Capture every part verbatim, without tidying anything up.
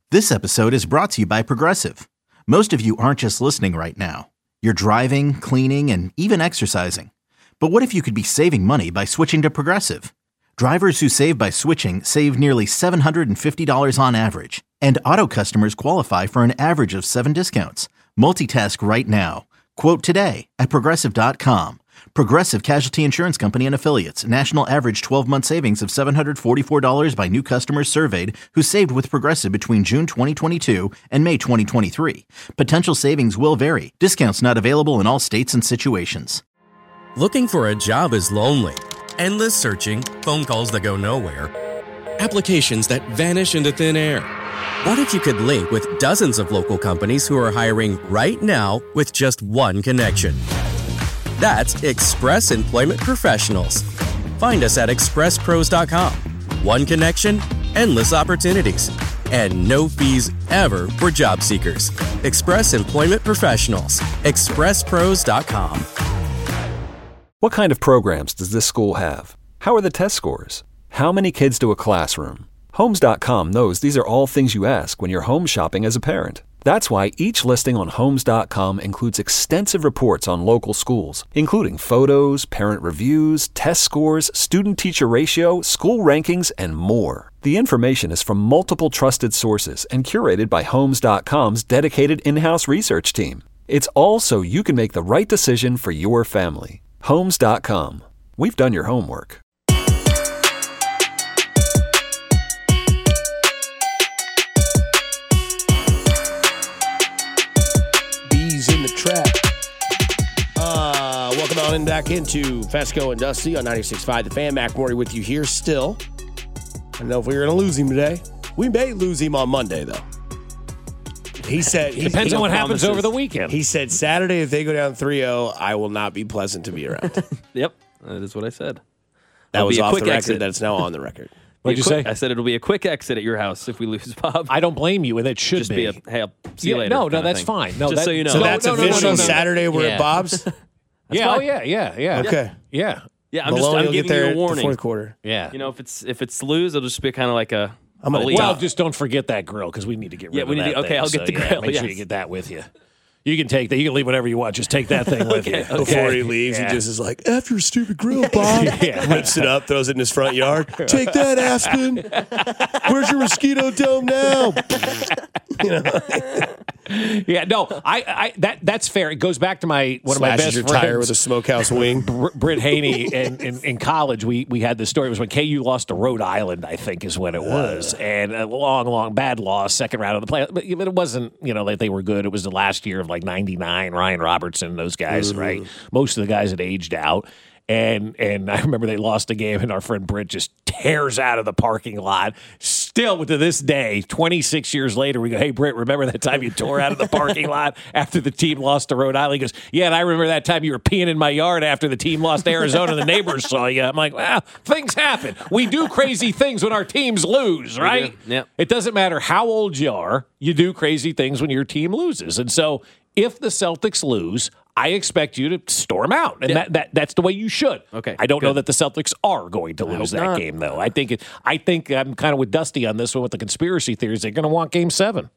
This episode is brought to you by Progressive. Most of you aren't just listening right now. You're driving, cleaning, and even exercising. But what if you could be saving money by switching to Progressive? Drivers who save by switching save nearly seven hundred fifty dollars on average. And auto customers qualify for an average of seven discounts. Multitask right now. Quote today at Progressive dot com. Progressive Casualty Insurance Company and Affiliates. National average twelve-month savings of seven hundred forty-four dollars by new customers surveyed who saved with Progressive between June twenty twenty-two and May twenty twenty-three. Potential savings will vary. Discounts not available in all states and situations. Looking for a job is lonely. Endless searching, phone calls that go nowhere, applications that vanish into thin air. What if you could link with dozens of local companies who are hiring right now with just one connection? That's Express Employment Professionals. Find us at express pros dot com. One connection, endless opportunities, and no fees ever for job seekers. Express Employment Professionals. express pros dot com. What kind of programs does this school have? How are the test scores? How many kids do a classroom? Homes dot com knows these are all things you ask when you're home shopping as a parent. That's why each listing on Homes dot com includes extensive reports on local schools, including photos, parent reviews, test scores, student-teacher ratio, school rankings, and more. The information is from multiple trusted sources and curated by Homes dot com's dedicated in-house research team. It's all so you can make the right decision for your family. Homes dot com. We've done your homework. In the trap. Uh, welcome on in back into Fesco and Dusty on ninety-six point five. The Fan. Mac Morty with you here still. I don't know if we're going to lose him today. We may lose him on Monday, though. He said... He, Depends he on what promises. happens over the weekend. He said Saturday, if they go down three oh, I will not be pleasant to be around. Yep, that is what I said. That It'll was be a off quick the record. exit. That's now on the record. What'd you quick, say? I said it'll be a quick exit at your house if we lose Bob. I don't blame you, and it should Just be. be a, hey, I'll see you Yeah, later. no, no, kind of that's thing. fine. No, Just that- so you know. So No, that's no, no, no, official no, no. Saturday we're Yeah. at Bob's? yeah, fine. oh yeah, yeah, yeah. Okay. Yeah, yeah, I'm just Maloney I'm will get giving there you a at the warning. fourth quarter. yeah. You know, if it's if it's lose, it'll just be kind of like a. I'm gonna a lead. Well, Top. just don't forget that grill because we need to get rid Yeah, of we need that to- okay, thing, I'll get so, the yeah, grill, Make sure you yes. get that with you. You can take that. You can leave whatever you want. Just take that thing with you. Okay, okay. Before he leaves, Yeah. he just is like, F your stupid grill, Bob. Yeah. Rips it up, throws it in his front yard. Take that, Aspen. Where's your mosquito dome now? You know, Yeah, no, I, I that that's fair. It goes back to my one of my slashes best your friends, tire with a smokehouse wing. Br- Britt Haney. In, in, in college, we we had this story. It was when K U lost to Rhode Island, I think, is when it was, and a long, long bad loss, second round of the playoffs. But it wasn't, you know, like they were good. It was the last year of like ninety-nine, Ryan Robertson, those guys, Mm-hmm. right? Most of the guys had aged out. And and I remember they lost a game, and our friend Britt just tears out of the parking lot. Still, to this day, twenty-six years later, we go, "Hey, Britt, remember that time you tore out of the parking lot after the team lost to Rhode Island?" He goes, "Yeah, and I remember that time you were peeing in my yard after the team lost to Arizona, and the neighbors saw you." I'm like, "Well, things happen. We do crazy things when our teams lose, right? Yep. It doesn't matter how old you are. You do crazy things when your team loses, and so." If the Celtics lose, I expect you to storm out, and Yeah. that, that that's the way you should. Okay, I don't know good. that the Celtics are going to lose hope that not. game, though. I think it, I think I'm kind of with Dusty on this one with the conspiracy theories. They're going to want Game Seven.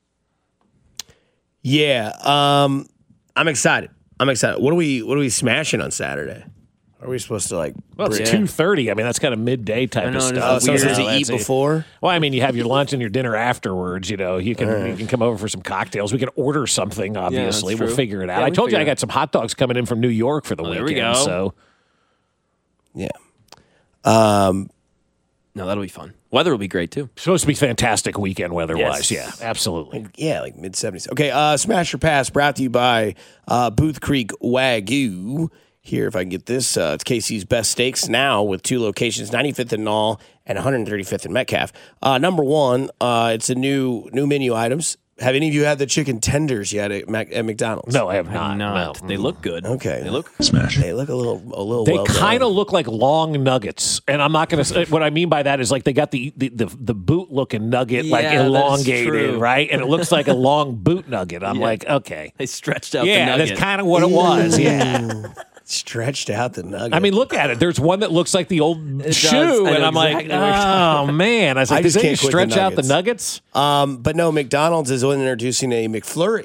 Yeah, um, I'm excited. I'm excited. What are we? What are we smashing on Saturday? Are we supposed to like? Well, it's bring- two thirty. I mean, that's kind of midday type I know, of and it's stuff. Oh, so weird. does he That's eat a- before? Well, I mean, you have your lunch and your dinner afterwards. You know, you can you can come over for some cocktails. We can order something. Obviously, that's we'll true. figure it out. Yeah, I we told you figure I it got some hot dogs coming in from New York for the Well, there we weekend. go. So Yeah. Um, No, that'll be fun. Weather will be great too. supposed to be fantastic weekend weather-wise. Yes. Yeah, absolutely. yeah, like mid seventies. Okay, uh, Smash or Pass brought to you by uh, Booth Creek Wagyu. Here, if I can get this, uh, it's K C's best steaks now with two locations, ninety-fifth and Knoll and one hundred thirty-fifth in Metcalf. Uh, number one, uh, it's a new new menu items. Have any of you had the chicken tenders yet at, Mac- at McDonald's? No, I have I'm not. not. No. They look good. Okay. They look. They look a little a little. They well kind of done. look like long nuggets, and I'm not going to. What I mean by that is like they got the the, the, the boot looking nugget like Yeah, that is elongated, true. right? And it looks like a long boot nugget. I'm Yeah. like, okay, They stretched out yeah, the nugget. that's kind of what it was. Yeah, Stretched out the nugget. I mean, look at it. There's one that looks like the old does. shoe, I know and I'm exactly what you're like, talking oh man! I was like, I does just they can't quit the stretch out the nuggets? um, but no, McDonald's is introducing a McFlurry.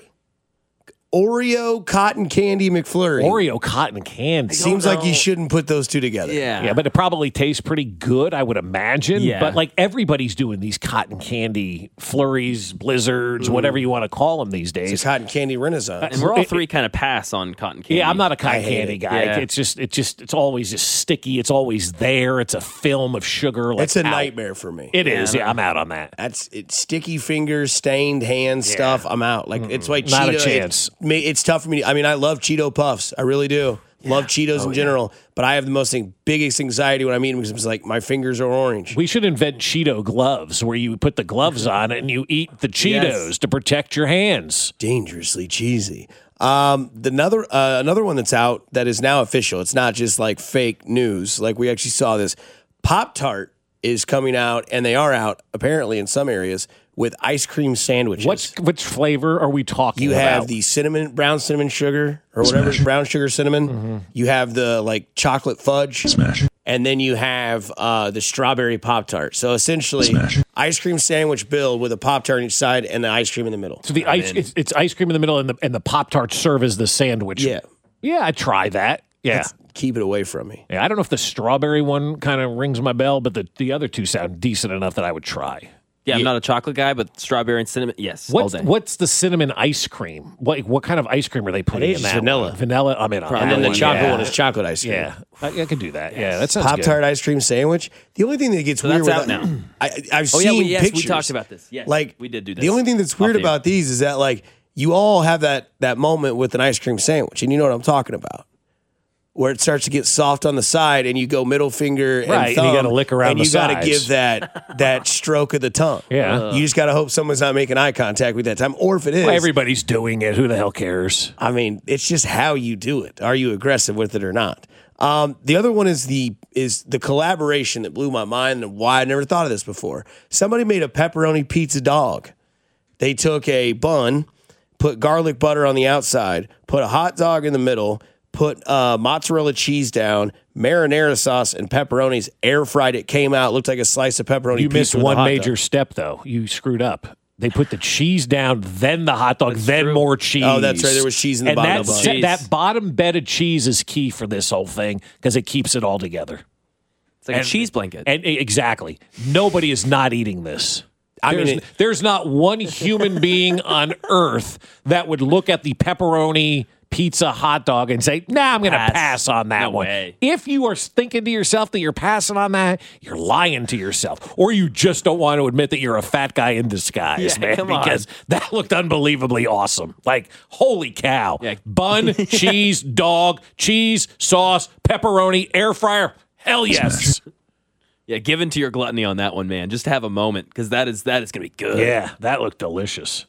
Oreo cotton candy McFlurry. Oreo cotton candy. Seems like you shouldn't put those two together. Yeah. Yeah, but it probably tastes pretty good, I would imagine. Yeah. But like everybody's doing these cotton candy flurries, blizzards, whatever you want to call them these It's a days. cotton candy renaissance. And we're all It- three kind of pass on cotton candy. Yeah, I'm not a cotton I hate candy it. guy. Yeah. It's just, it just, it's always just sticky. It's always there. It's a film of sugar. Like, It's a out. nightmare for me. It is. Yeah, I'm out on that. That's it's sticky fingers, stained hands, stuff. I'm out. Like it's like Not a Cheeto. chance. It, ma- it's tough for me. I mean, I love Cheeto puffs. I really do. Love Cheetos Oh, in general. But I have the most thing, biggest anxiety when I'm eating because it's like my fingers are orange. We should invent Cheeto gloves where you put the gloves on and you eat the Cheetos Yes. to protect your hands. Dangerously cheesy. Um, the another uh, another one that's out that is now official. It's not just like fake news. Like we actually saw this. Pop Tart is coming out, and they are out apparently in some areas with ice cream sandwiches. What's which flavor are we talking You about? have the cinnamon, brown cinnamon sugar, or whatever, brown sugar cinnamon. Mm-hmm. You have the like chocolate fudge. Smash. And then you have uh, the strawberry Pop Tart. So essentially, Smash. ice cream sandwich build with a Pop Tart on each side and the ice cream in the middle. so the ice. It's, it's ice cream in the middle, and the and the Pop Tarts serve as the sandwich. Yeah. yeah, I'd try that. Yeah. Keep it away from me. yeah, I don't know if the strawberry one kind of rings my bell, but the, the other two sound decent enough that I would try. Yeah, I'm not a chocolate guy, but strawberry and cinnamon, yes, What's all day. what's the cinnamon ice cream? What what kind of ice cream are they putting it's in that? vanilla. one? Vanilla. I'm in on And that then the one, chocolate yeah. one is chocolate ice cream. Yeah, I, I could do that. Yeah, that sounds Pop good. Tart ice cream sandwich. The only thing that gets So weird that's with out now. I, I've Oh, seen yeah, we- yes, we pictures. talked about this. Yes, like we did do The this. only thing that's weird Off the air. about these is that like you all have that that moment with an ice cream sandwich, and you know what I'm talking about, where it starts to get soft on the side, and you go middle finger and Right, and you thumb, gotta lick around and the you gotta sides. give that that stroke of the tongue. Yeah. you just gotta hope someone's not making eye contact with that time, or if it is, Well, everybody's doing it. Who the hell cares? I mean, it's just how you do it. Are you aggressive with it or not? Um, the other one is the is the collaboration that blew my mind and why I never thought of this before. Somebody made a pepperoni pizza dog. They took a bun, put garlic butter on the outside, put a hot dog in the middle, put uh, mozzarella cheese down, marinara sauce, and pepperonis. Air fried it. Came out, looked like a slice of pepperoni. You pizza missed with a one hot major dog. step, though. You screwed up. They put the cheese down, then the hot dog, then more cheese. Oh, that's right. There was cheese in the and bottom of that, the bun. se- that bottom bed of cheese is key for this whole thing because it keeps it all together. It's like and- a cheese blanket. And exactly, nobody is not eating this. I mean, there's, it- there's not one human being on earth that would look at the pepperoni pizza hot dog and say, "Nah, I'm going to Pass. pass on that No one." way. If you are thinking to yourself that you're passing on that, you're lying to yourself, or you just don't want to admit that you're a fat guy in disguise, Yeah, man. come on. Because that looked unbelievably awesome. Like, holy cow! Yeah. Bun, cheese, dog, cheese, sauce, pepperoni, air fryer. Hell yes. Yeah, give in to your gluttony on that one, man. Just have a moment because that is that is gonna be good. Yeah, that looked delicious.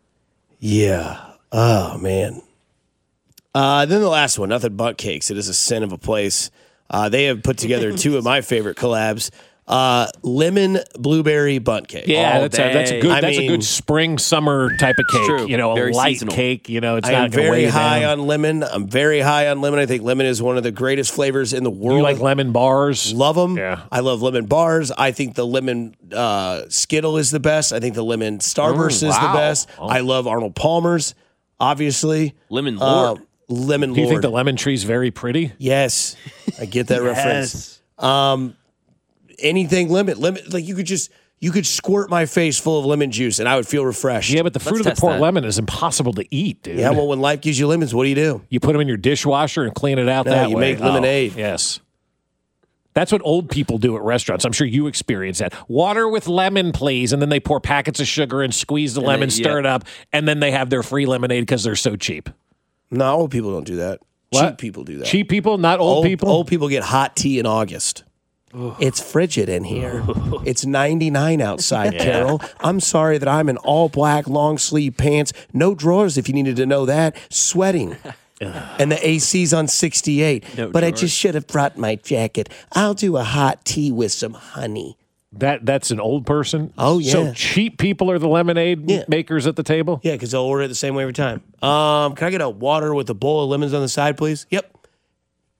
Yeah. Oh man. Uh, then the last one, nothing but cakes. It is a sin of a place. Uh, they have put together two of my favorite collabs: uh, lemon blueberry bundt cake. Yeah, All that's a, that's a day. good I that's a mean- good spring summer type of cake. true. You know, a Very light seasonal. cake. You know, it's I not am gonna very weigh you high down. on lemon. I'm very high on lemon. I think lemon is one of the greatest flavors in the world. You like lemon bars? Love them. Yeah. I love lemon bars. I think the lemon uh, Skittle is the best. I think the lemon Starburst Oh, is the wow. best. Oh. I love Arnold Palmer's, obviously. Lemon Uh, Lord. lemon Do you Lord. think the lemon tree's very pretty? Yes, I get that reference. Um, anything lemon, lemon, like you could just you could squirt my face full of lemon juice and I would feel refreshed. Yeah, but the fruit of the test port that. lemon is impossible to eat, dude. Yeah, well, when life gives you lemons, what do you do? You put them in your dishwasher and clean it out No, that you way. make lemonade. Oh, yes. That's what old people do at restaurants. I'm sure you experience that. Water with lemon, please. And then they pour packets of sugar and squeeze the And lemon, they- stir yeah. it up, and then they have their free lemonade because they're so cheap. No, old people don't do that. What? Cheap people do that. Cheap people, not old, old people? Old people get hot tea in August. It's frigid in here. It's ninety-nine outside, Carol. I'm sorry that I'm in all black long sleeve pants, no drawers if you needed to know that, sweating. And the A C's on sixty-eight. No but I drawers. just should have brought my jacket. I'll do a hot tea with some honey. That That's an old person? Oh, yeah. So cheap people are the lemonade Yeah. makers at the table? Yeah, because they'll order it the same way every time. Um, can I get a water with a bowl of lemons on the side, please? Yep.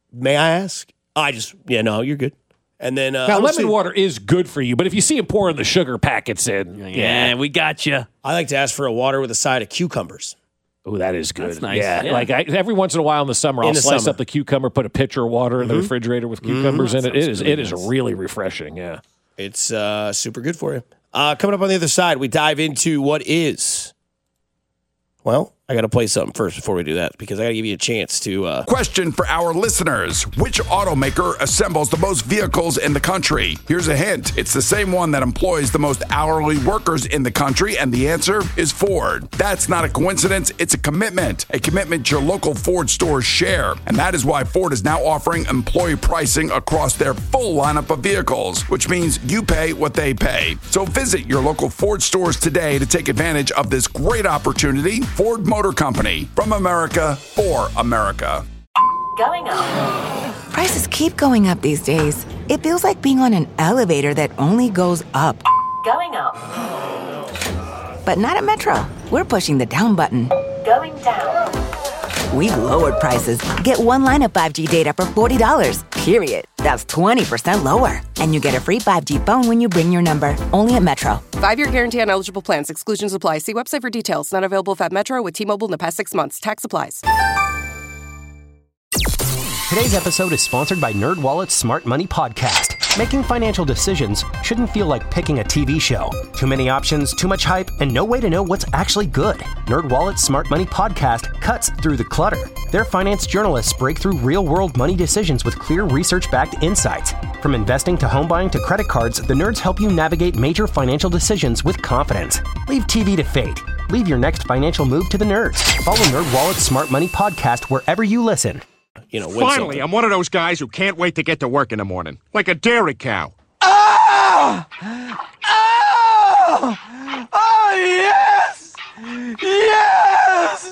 May I ask? I just, yeah, no, you're good. And then uh, now, honestly, lemon water is good for you, but if you see him pouring the sugar packets in, Yeah, yeah, we got you. I like to ask for a water with a side of cucumbers. oh, that is good. That's nice. Yeah, Yeah. like I, every once in a while in the summer, In I'll the slice summer. up the cucumber, put a pitcher of water in the refrigerator with cucumbers in it. It is, it is nice. really refreshing. Yeah. It's uh, super good for you. Uh, coming up on the other side, we dive into what is. Well, I got to play something first before we do that because I got to give you a chance to. Uh, Question for our listeners. Which automaker assembles the most vehicles in the country? Here's a hint. It's the same one that employs the most hourly workers in the country, and the answer is Ford. That's not a coincidence. It's a commitment. A commitment your local Ford stores share. And that is why Ford is now offering employee pricing across their full lineup of vehicles, which means you pay what they pay. So visit your local Ford stores today to take advantage of this great opportunity. Ford Motor Company, from America for America. Going up. Prices keep going up these days. It feels like being on an elevator that only goes up. Going up. But not at Metro. We're pushing the down button. Going down. We've lowered prices. Get one line of five G data for forty dollars, period. That's twenty percent lower. And you get a free five G phone when you bring your number. Only at Metro. Five-year guarantee on eligible plans. Exclusions apply. See website for details. Not available if at Metro with T-Mobile in the past six months. Tax applies. Today's episode is sponsored by NerdWallet's Smart Money Podcast. Making financial decisions shouldn't feel like picking a T V show. Too many options, too much hype, and no way to know what's actually good. NerdWallet's Smart Money Podcast cuts through the clutter. Their finance journalists break through real-world money decisions with clear research-backed insights. From investing to home buying to credit cards, the nerds help you navigate major financial decisions with confidence. Leave T V to fate. Leave your next financial move to the nerds. Follow NerdWallet's Smart Money Podcast wherever you listen. you know, win Finally, something. I'm one of those guys who can't wait to get to work in the morning, like a dairy cow. Oh! Oh! Oh, yes! Yes!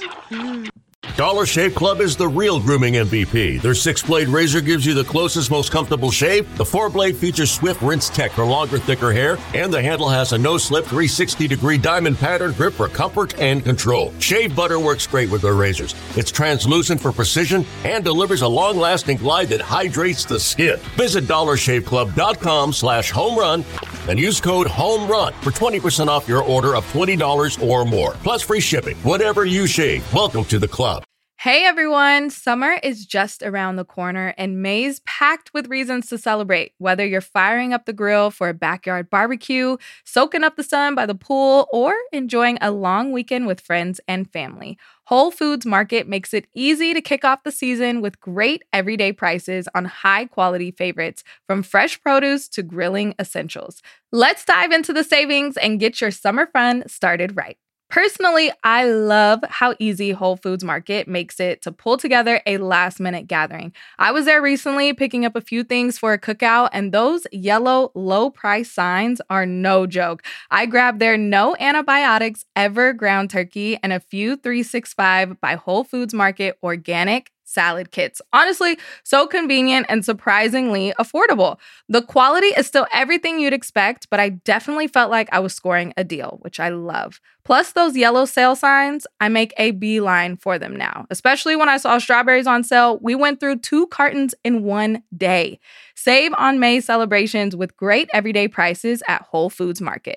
Dollar Shave Club is the real grooming M V P. Their six-blade razor gives you the closest, most comfortable shave. The four-blade features swift rinse tech for longer, thicker hair. And the handle has a no-slip three hundred sixty degree diamond pattern grip for comfort and control. Shave butter works great with their razors. It's translucent for precision and delivers a long-lasting glide that hydrates the skin. Visit dollar shave club dot com slash home run and use code HOMERUN for twenty percent off your order of twenty dollars or more. Plus free shipping. Whatever you shave, welcome to the club. Hey everyone, summer is just around the corner and May's packed with reasons to celebrate. Whether you're firing up the grill for a backyard barbecue, soaking up the sun by the pool, or enjoying a long weekend with friends and family, Whole Foods Market makes it easy to kick off the season with great everyday prices on high-quality favorites, from fresh produce to grilling essentials. Let's dive into the savings and get your summer fun started right. Personally, I love how easy Whole Foods Market makes it to pull together a last-minute gathering. I was there recently picking up a few things for a cookout, and those yellow low-price signs are no joke. I grabbed their no antibiotics ever ground turkey and a few three sixty-five by Whole Foods Market organic salad kits. Honestly, so convenient and surprisingly affordable. The quality is still everything you'd expect, but I definitely felt like I was scoring a deal, which I love. Plus those yellow sale signs, I make a beeline for them now. Especially when I saw strawberries on sale, we went through two cartons in one day. Save on May celebrations with great everyday prices at Whole Foods Market.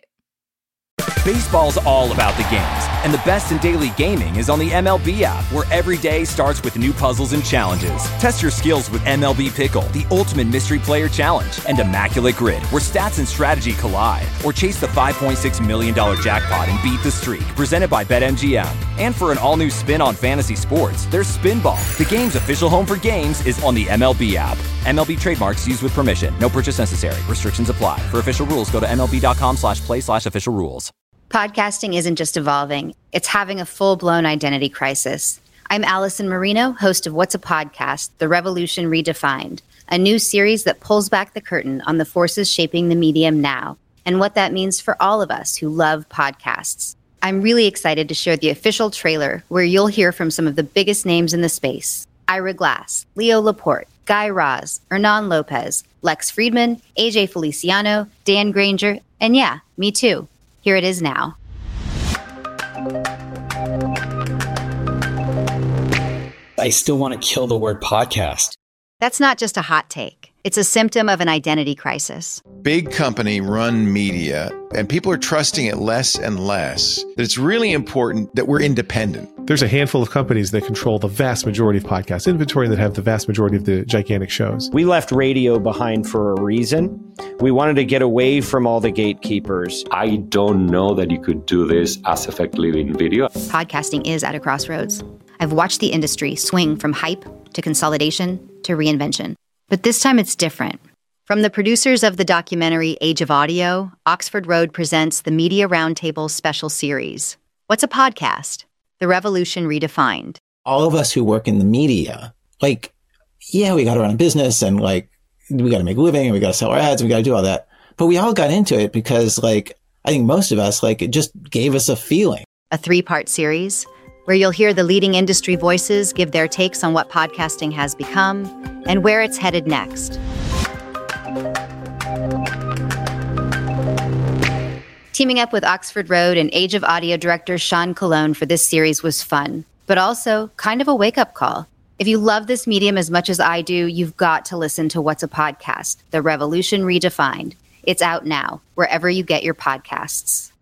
Baseball's all about the games, and the best in daily gaming is on the M L B app, where every day starts with new puzzles and challenges. Test your skills with M L B Pickle, the ultimate mystery player challenge, and Immaculate Grid, where stats and strategy collide. Or chase the five point six million dollars jackpot and beat the streak, presented by BetMGM. And for an all-new spin on fantasy sports, there's Spinball. The game's official home for games is on the M L B app. M L B trademarks used with permission. No purchase necessary. Restrictions apply. For official rules, go to MLB.com slash play slash official rules. Podcasting isn't just evolving, it's having a full-blown identity crisis. I'm Allison Marino, host of What's a Podcast? The Revolution Redefined, a new series that pulls back the curtain on the forces shaping the medium now and what that means for all of us who love podcasts. I'm really excited to share the official trailer where you'll hear from some of the biggest names in the space. Ira Glass, Leo Laporte, Guy Raz, Hernan Lopez, Lex Friedman, A J Feliciano, Dan Granger, and yeah, me too. Here it is now. I still want to kill the word podcast. That's not just a hot take. It's a symptom of an identity crisis. Big company run media, and people are trusting it less and less. That it's really important that we're independent. There's a handful of companies that control the vast majority of podcast inventory and that have the vast majority of the gigantic shows. We left radio behind for a reason. We wanted to get away from all the gatekeepers. I don't know that you could do this as effectively in video. Podcasting is at a crossroads. I've watched the industry swing from hype to consolidation to reinvention. But this time it's different. From the producers of the documentary Age of Audio, Oxford Road presents the Media Roundtable special series. What's a podcast? The Revolution Redefined. All of us who work in the media, like, yeah, we got to run a business and like, we got to make a living and we got to sell our ads and we got to do all that. But we all got into it because like, I think most of us, like, it just gave us a feeling. A three-part series where you'll hear the leading industry voices give their takes on what podcasting has become and where it's headed next. Teaming up with Oxford Road and Age of Audio director Sean Colon for this series was fun, but also kind of a wake-up call. If you love this medium as much as I do, you've got to listen to What's a Podcast? The Revolution Redefined. It's out now, wherever you get your podcasts.